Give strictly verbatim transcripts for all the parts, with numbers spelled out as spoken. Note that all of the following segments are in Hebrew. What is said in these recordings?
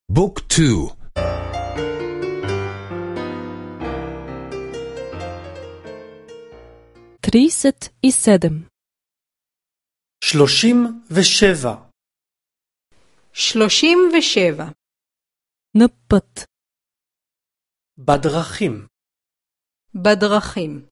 بوك تو. trideset i sedem. שלושים ושבע. שלושים ושבע. На път. בדרכים. בדרכים.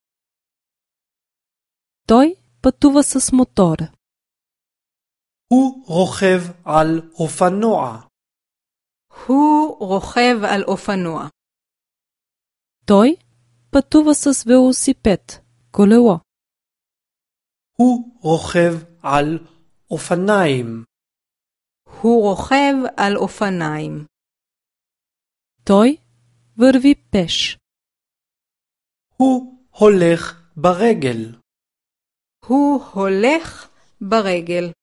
Той пътува с мотора. הוא רוכב על אופנוע. הוא רוכב על אופנוע. Той пътува с велосипед, колело. הוא רוכב על אופניים. הוא רוכב על אופניים. Той върви пеш. הוא הולך ברגל. הוא הולך ברגל.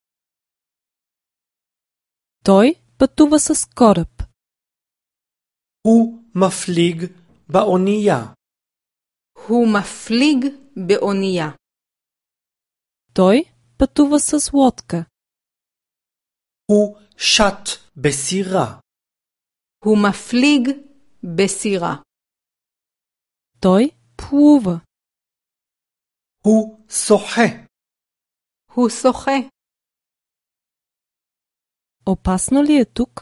Той пътува с кораб. הוא מפליג באונייה. הוא מפליג באונייה. Той пътува с лодка. הוא שט בסירה. הוא מפליג בסירה. Той плува. הוא שוחה. הוא שוחה. Опасно ли е тук?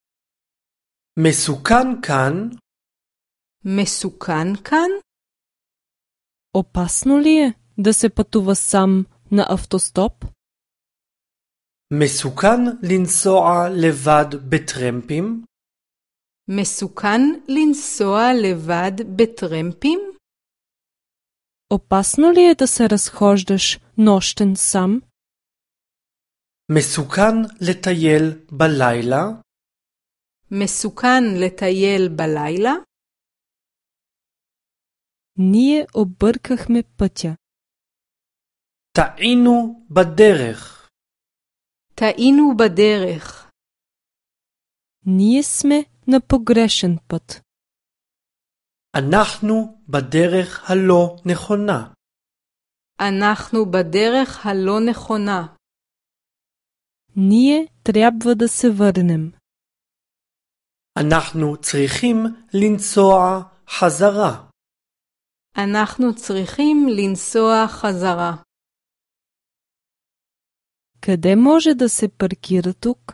מסוכן כאן. מסוכן כאן? Опасно ли е да се пътува сам на автостоп? מסוכן לנסוע לבד בטרמפים. מסוכן לנסוע לבד בטרמפים? Опасно ли е да се разхождаш нощен сам? מסוכן לטייל בלילה. מסוכן לטייל בלילה? Ние объркахме пътя. טעינו בדרך. טעינו בדרך. Ние сме на погрешен път. אנחנו בדרך הלא נכונה. אנחנו בדרך הלא נכונה. Ние трябва да се върнем. אנחנו צריכים לנסוע חזרה. אנחנו צריכים לנסוע חזרה. Къде може да се паркира тук?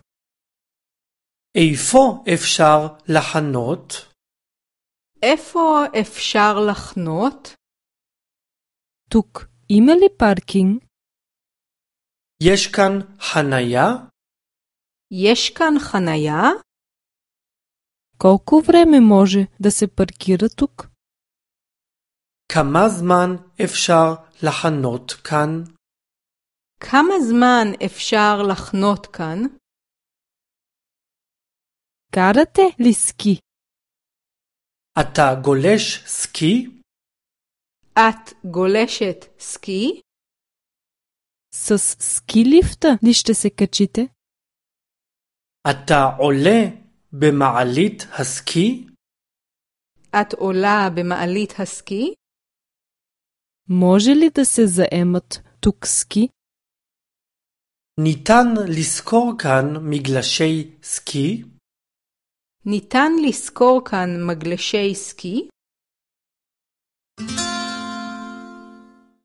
איפה אפשר לחנות? איפה אפשר לחנות? Тук има ли паркинг? יש כאן חנייה? יש כאן חנייה? Колко време може да се паркира тук? כמה זמן אפשר לחנות כאן? כמה זמן אפשר לחנות כאן? Карате ли ски? אתה גולש סקי? את גולשת סקי? С ски лифта ли ще се качите? אתה עולה במעלית הסקי? את עולה במעלית הסקי? Може ли да се заемат тук ски? ניתן לשכור כאן מגלשי סקי? ניתן לשכור כאן מגלשי סקי?